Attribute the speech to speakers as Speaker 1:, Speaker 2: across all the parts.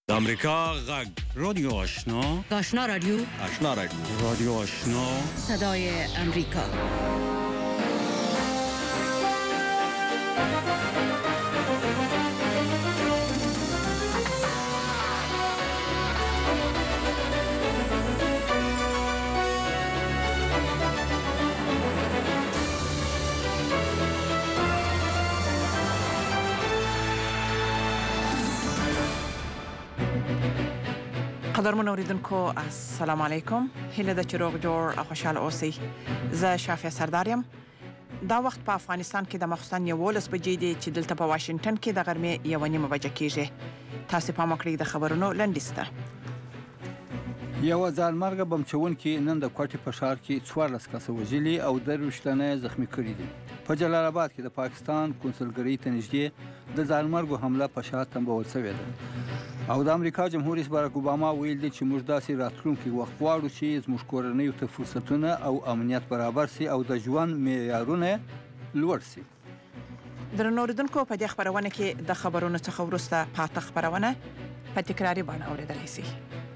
Speaker 1: د امریکا غږ رادیو آشنا
Speaker 2: آشنا رادیو
Speaker 1: رادیو آشنا
Speaker 2: صدای امریکا.
Speaker 3: قدرمن اوریدونکو السلام علیکم. هیله ده چې روغ جوړ او خوشاله اوسئ. زه شافیه سرداریم. دا وخت په افغانستان کې د ماخوستن 11 بجې دی چې دلته په واشنگټن کې د غرمې 1:30 بجې کېږي. تاسو پام وکړئ د خبرونو لنډیز ته.
Speaker 4: یو ځانمرګه بمچونکي نن د کوټې په ښار کې 14 کسه وژلي او 23 تنه زخمي کړي دي. په جلال آباد کې د پاکستان کنسولګرۍ ته نږدې د ځانمرګو حمله په شا تنبول شوې ده. او د امریکا جمهور رئیس باراک اوباما ویل دی چې موږ داسې راتلونکي وخت غواړو چې زموږ کورنیو ته فرصتونه او امنیت برابر سي او د ژوند معیارونه لوړ سي.
Speaker 3: درنو اوریدونکو په دې خبرونه کې د خبرونو څخه وروسته پاته خبرونه په تکراري بڼه اوریدلای شئ.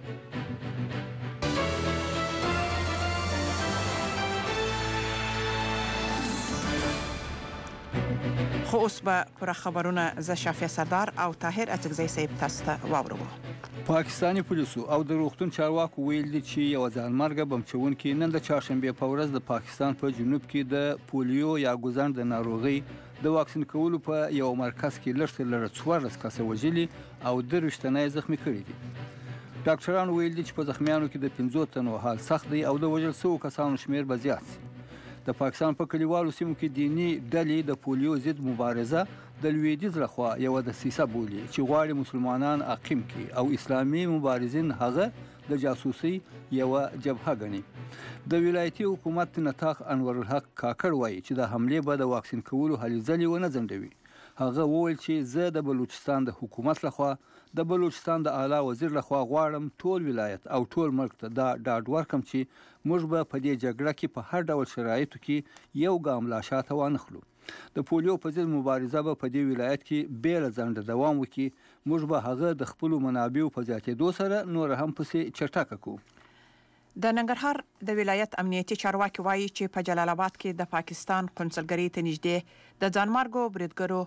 Speaker 3: خو اوس به پوره خبرونه ز شافیه سردار او طاهر اڅکزی صاحب تاسو ته واورو.
Speaker 4: پاکستاني پولیسو او د روغتون چارواکو ویل دي چې یو ځانمرګه بمچونکي نن د چهارشنبه په ورځ د پاکستان په جنوب کې د پولیو یا ګوزن د ناروغي د واکسین کولو په یو مرکز کې لږ 14 کسه وژلي او 23 تنه زخمي کړي دي. ډاکټران ویل دي چې په زخمیانو کې د 15 تنو حال سخت دی او د وژل شوو کسانو شمیر به زیات شي. د پاکستان په کلیوالو سیمو کې دینی ډلې د پولیو ضد مبارزه د لویدیځ لخوا یو دسیسه بولي چې غواړي مسلمانان عقیم کړي او اسلامي مبارزین هغه د جاسوسي یو جبهه ګڼي. د ولایتي حکومت نطاق انور الحق کاکړ وایي چې د حمله به د واکسین کولو هلې ځلې ونه ځنډوي. هغه وویل چې زه د بلوچستان د حکومت لخوا د بلوچستان د اعلی وزیر لخوا غواړم ټول ولایت او ټول ملک ته دا ډاډ ورکم چې موږ به په دې جګړه کې په هر ډول شرایطو کې یو ګام لا شاته وانخلو. د پولیو په ضد مبارزه به په دې ولایت کې بیل ځنډ دوام وکړي. موږ به هغه د خپل منابعو په زیاتېدو سره نور هم پسې چټکه کوو.
Speaker 3: د ننګرهار د ولایت امنیتي چارواکي وایي چې په جلال آباد کې د پاکستان کنسولګرۍ ته نږدې د ځانمرګو بریدګرو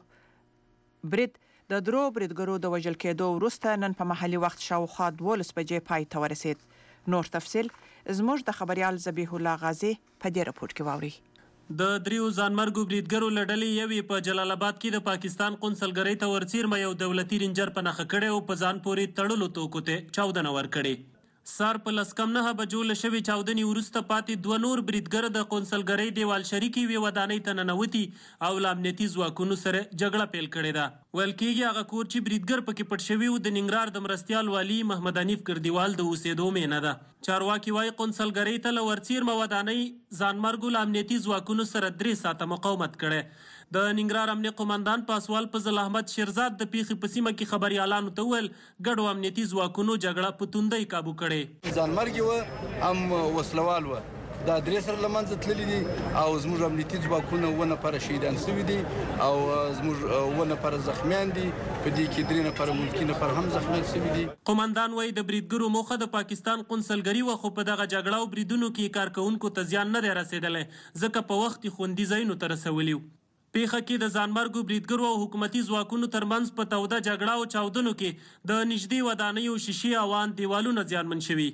Speaker 3: د درو بریدګرو د وژل کېدو وروسته نن په محلي وخت شاوخوا 12 بجې پای ته ورسید. نور تفصیل زموږ د خبريال ذبیح الله غازی په دې رپورت کې واوري.
Speaker 5: د دریو ځانمرګو بریدګرو لړلې یوې په جلال آباد کې د پاکستان کنسولګرۍ ته ورڅیرمه یو دولتي رینجر په نخښه کړی او په ځان پورې تړلو توکو ته چاودنه ورکړې. سار په لسکم نه بجو له شوې چاودنې وروسته پاتې 2 نور بریدګر د کنسولګرۍ دیوال شریکي وی ودانۍ ته ننوتي او له امنیتي ځواکونو سره جګړه پیل کړې ده. ویل کېږي هغه کور چې بریدګر پکې پټ شوي و د ننګرهار د مرستیال والي محمد حنیف ګردیوال د اوسېدو مینه ده. چارواکي وایي کنسولګرۍ ته له ورڅیرمه ودانۍ ځانمرګو له امنیتي ځواکونو سره 3 ساعته مقاومت کړی. د ننګرهار امنیه قومندان پاسوال فضل احمد شیرزاد د پیښې په سیمه کې خبريالانو ته ویل ګډو امنیتي ځواکونو جګړه په توندۍ کابو کړې.
Speaker 6: ځانمرګي و هم وسلوال و دا درې سره لمنځه تللي دي او زموږ امنیتي ځواکونه 2 نفره شهیدان شوي دي او زموږ 2 نفره زخمیان دي. په دې کې 3 نفره ملکي نفر هم زخمیان شوي دي.
Speaker 5: قومندان وایي د بریدګرو موخه د پاکستان کنسولګرۍ و خو په دغه جګړه او بریدونو کې کارکونکو ته زیان نه دی رسېدلی ځکه په وخت خوندي ځایونو ته رسولي. پیښه کې د ځانمرګو بریدګرو او حکومتي ځواکونو ترمنځ په توده جګړه او چاودنو کې د نږدې ودانیو شیشې اوان دیوالونه زیانمن شوي.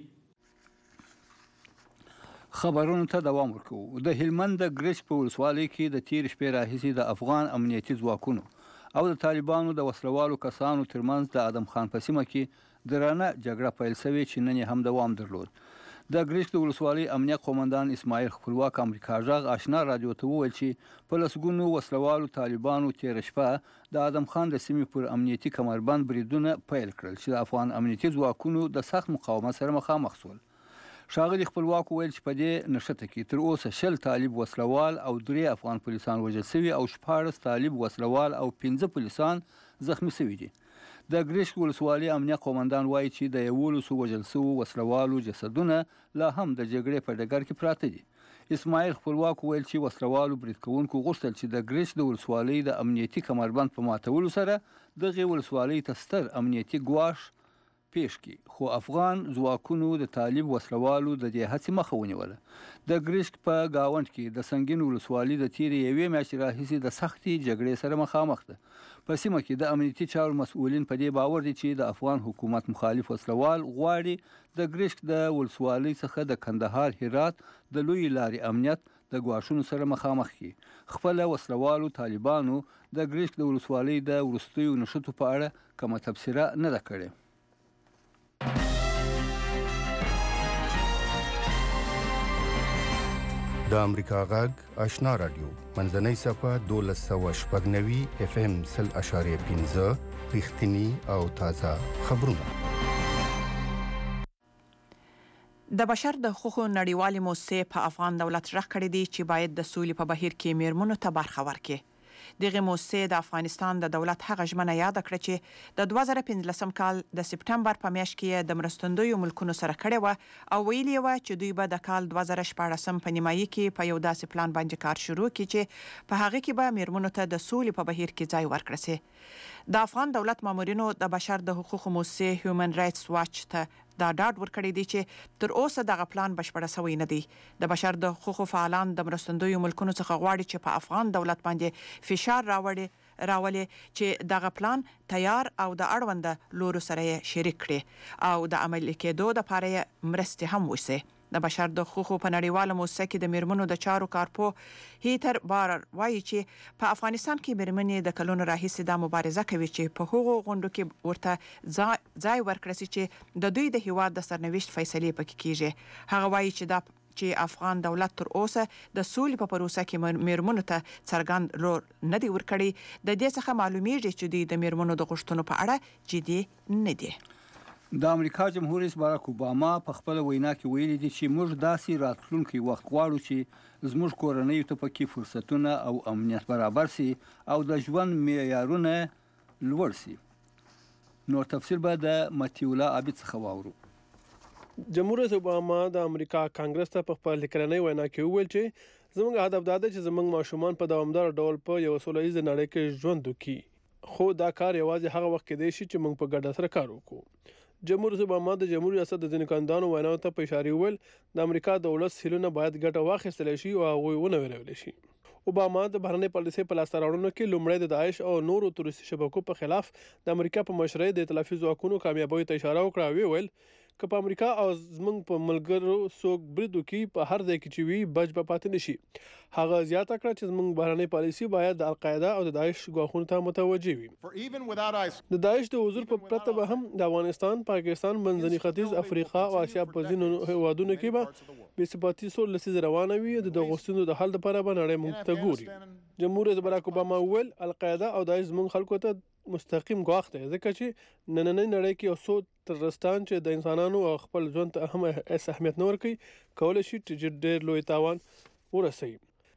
Speaker 4: خبرونو ته دوام ورکوو. د هلمند د ګرچ په ولسوالۍ کې د تیر شپې راهیسې د افغان امنیتي ځواکونو او د طالبانو د وسلوالو کسانو ترمنځ د ادم خان په سیمه کې درنه جګړه پیل شوې چې نن هم دوام درلود. د ګرچ د ولسوالۍ امنیه قومندان اسماعیل خپلواک امریکا غږ آشنا رادیو ته وویل چې په لسګونو وسلوالو طالبانو تیر شپه د ادم خان د سیمې پر امنیتي کمربند بریدونه پیل کړل چې د افغان امنیتي ځواکونو د سخت مقاومت سره مخامخ شول. ښاغلي خپلواک ویل چې په دې نښته کې تر اوسه 10 طالب وسلوال او 3 افغان پولیسان وژل شوي او 14 طالب وسلوال او 15 پولیسان زخمی شوي دي. د ګرچ ولسوالۍ امنیه قومندان وایي چې د 11 وژل شوو وسلوالو جسدونه لا هم د جګړې په ډګر کې پراته دي. اسماعیل خپلواک ویل چې وسلوالو برید کوونکو غوښتل چې د ګرچ د ولسوالۍ د امنیتي کمربند په ماتولو سره دغې ولسوالۍ ته ستر امنیتي ګواښ پیش کړي، خو افغان ځواکونو د طالب وسلوالو د دې هڅې مخه ونیوله. د ګرشک په گاونډ کې د سنگین ولسوالي د تیرې یوې میاشتې راهیسې د سختې جګړې سره مخامخ ده. په سیمه کې د امنیتي چارو مسؤلین په دې باور دي چې د افغان حکومت مخالف وسلوال غواړي د ګرشک د ولسوالۍ څخه د کندهار هرات د لوی لارې امنیت د ګواښونو سره مخامخ کړي. خپل وسلوالو طالبانو د ګرشک د ولسوالۍ د وروستیو نښتو په اړه کومه تبصره نه ده کړې.
Speaker 7: د امریکا غږ آشنا رادیو منځنۍ صفحه 1290 FM 0.15 رښتینی او تازه خبرونه.
Speaker 3: د بشر د حقوقو نړیوالې موسسې په افغان دولت رغ کړی دی چې باید د سولې په بهیر کې میرمنو ته برخه ورکړي. دغه موسسې د افغانستان د دولت هغه ژمنه یاد کړه چې د 2015 کال د سپټمبر په میاشت کې د مرستندویو ملکونو سره کړې و او ویلي و چې دوی به د کال 2014 په نیمایي کې په یو داسې پلان باندې کار شروع کړي چې په هغه کې به میرمنو ته د سولې په بهیر کې ځای ورکړل شي. د افغان دولت مامورینو د بشر د حقوقو موسسې هیومن رائټس واچ ته دا ډاډ ورکړی دی چې تر اوسه دغه پلان بشپړ شوی نه دی. د بشر د حقوقو فعالان د مرستندویو ملکونو څخه غواړي چې په افغان دولت باندې فشار راولي چې دغه پلان تیار او د اړوند لورو سره شریک کړي او د عملي کېدو لپاره مرستې هم وشي. د بشر د حقوقو په نړیواله موسسه کې د میرمنو د چارو کارپو هیتر بارر وایي چې په افغانستان کې میرمنې د کلونو راهیسې دا مبارزه کوي چې په هغو غونډو کې ورته ځای ورکړل شي چې د دوی د هیواد د سرنوشت فیصلې پکې کیږي. هغه وایي چې افغان دولت تر اوسه د سولې په پروسه کې میرمنو ته څرګند رول نه دی ورکړی. د دې څخه معلومیږي چې دوی د میرمنو د غوښتنو په اړه جدي نه دي.
Speaker 4: د امریکا جمهور رئیس باراک اوباما په خپل وینا کې ویلي دي چې موږ داسې راتلونکي وخت غواړو چې زموږ کورنۍ ته پکې فرصتونه او امنیت برابر سي او د ژوند معیارونه لوړ سي. نور تفصیل به د متیولا عابد څخه واورو.
Speaker 8: جمهور رئیس اوباما د امریکا کانګرس ته په خپل لیکنۍ وینا کې وویل چې زموږ هدف دا دی چې زموږ ماشومان په دوامدار ډول په یو سوله ییزه نړۍ کې ژوند وکړي، خو دا کار یوازې هغه وخت کې دی چې موږ په ګډه سره کار وکړو. جمهور رئیس اوباما د جمهوریت ریاست د ځینو کاندانو ویناو ته په اشاره ویل د امریکا د ولس هیلونه باید ګټه واخیستل شي او هغوی ونه ویرول شي. اوباما د بهرنۍ پالیسۍ په لاسته راوړنو کې لومړی د داعش او نورو تروریستي شبکو په خلاف د امریکا په مشرۍ د ائتلافي ځواکونو کامیابیو ته اشاره وکړه او ویل که په امریکا او زموږ په ملګرو څوک برید وکړي په هر ځای کې چې وي بچ به پاتې نشي. هغه زیاته کړه چې زموږ بهرنۍ پالیسي باید د القاعده او د داعش ګواښونو ته متوجه وي. د داعش د حضور په پرته به هم د افغانستان، پاکستان، منځني ختیځ، افریقا او اسیا په ځینو هیوادونو کې به بې ثباتي سوله لسیزه روانه وي. د دغو ستونزو د حل لپاره به نړۍ موږ ته ګوري. جمهور رئیس باراک اوباما وویل القاعده او داعش زموږ خلکو ته مستقیم ګواښ دی، ځکه چې نننۍ نړۍ کې یو څو ترورستان چې د انسانانو او خپل ژوند ته هم اهمیت نه ورکوي کولی شي چې ډېر لوی تاوان ورسوي.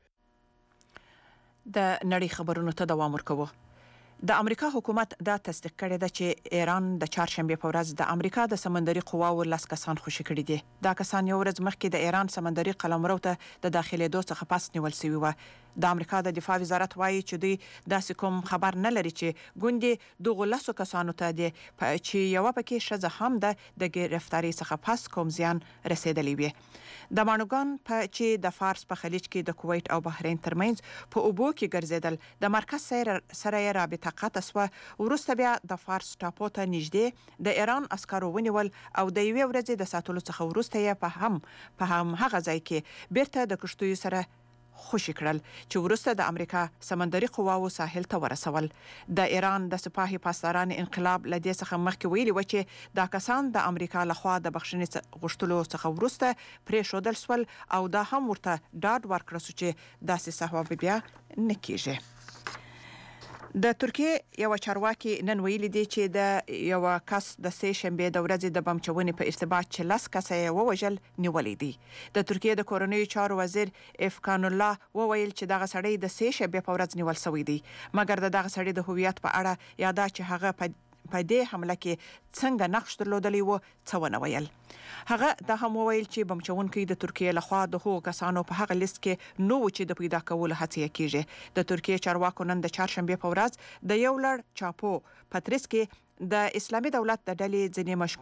Speaker 3: د نړۍ خبرونو ته دوام ورکوو. د امریکا حکومت دا تصدیق کړی ده چې ایران د چهارشنبه په ورځ د امریکا د سمندري قواو 10 کسان خوشي کړي دي. دا کسان یو ورځ مخکې د ایران سمندري قلمرو ته د داخلېدو څخه پس نیول شوي و. د امریکا د دفاع وزارت وایي چې دوی داسې کوم خبر نه لري چې ګوندې دغو 10 کسانو ته چې یوه پکې ښځه هم ده د ګرفتارۍ څخه پس کوم زیان رسېدلی وي. د ماڼوګان چې د فارس په خلیج کې د کویت او بحرین ترمنځ په اوبو کې ګرځېدل د مرکز سره یې رابطه قطع شوه. وروسته بیا د فارس ټاپو ته نږدې د ایران عسکرو ونیول او د یوې ورځې د ساتلو څخه وروسته یې په هغه ځای کې بیرته د کشتیو سره خوشي کړل چې وروسته د امریکا سمندري قواو ساحل ته ورسول. د ایران د سپاهي پاسداران انقلاب له دې څخه مخکې ویلي و چې دا کسان د امریکا لخوا د بخښنې غوښتلو څخه وروسته پرېښودل شول او دا هم ورته ډاډ ورکړل شو چې داسې صحوه بیا نه کیږي. د ترکیې یو چارواکي نن ویلي دی چې د یو کس د سې شنبه د ورځې د بم چونې په ارتباط چې 10 کسه یې ووژل نیولې دي. د ترکیې د کورنیو چارو وزیر افکان الله وویل چې دغه سړی د سې شنبه په ورځ نیول شوی دی، مګر دغه سړی د هویت په اړه یاده چې هغه په دې حمله کې څنګه نقش درلودلی و څه ونه ویل. هغه دا هم وویل چې بم چونکي د ترکیې لخوا د هغو کسانو په هغه لیست کې نو چې د پیدا کولو هڅه کیږي. د ترکیې چارواکو نن د چهارشنبه په ورځ د یو لړ چاپو پتریس کې د اسلامي دولت د ډلې ځینې